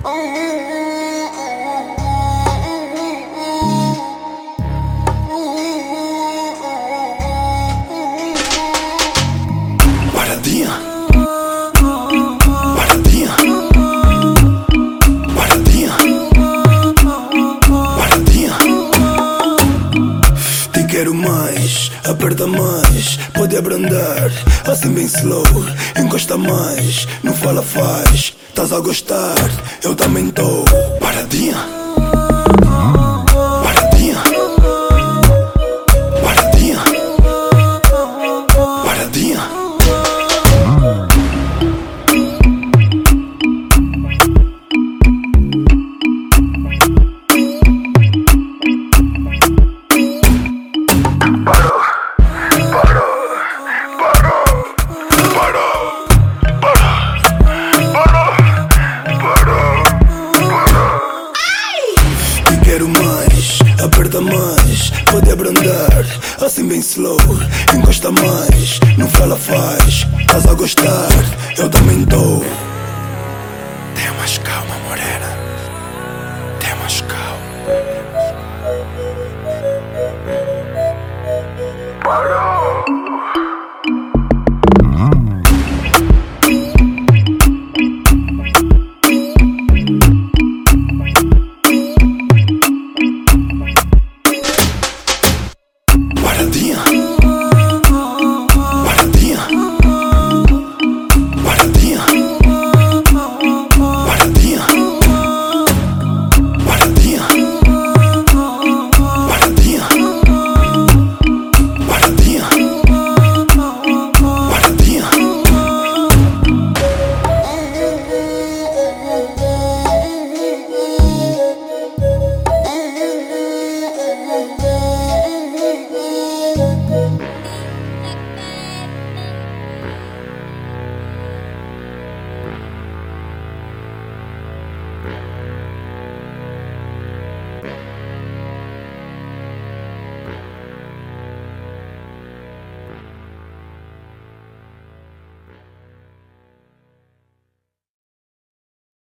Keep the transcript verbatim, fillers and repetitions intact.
Paradinha, paradinha, paradinha, paradinha. Te quero mais, aperta mais, pode abrandar, assim bem slow. Encosta mais, não fala faz. Tás a gostar, eu também tô. Paradinha, paradinha, paradinha, paradinha. Quero mais, aperta mais, pode abrandar, assim bem slow. Encosta mais, não fala faz. Tás a gostar, eu também tô. Tenha mais calma, morena. Tenha mais calma. Parou.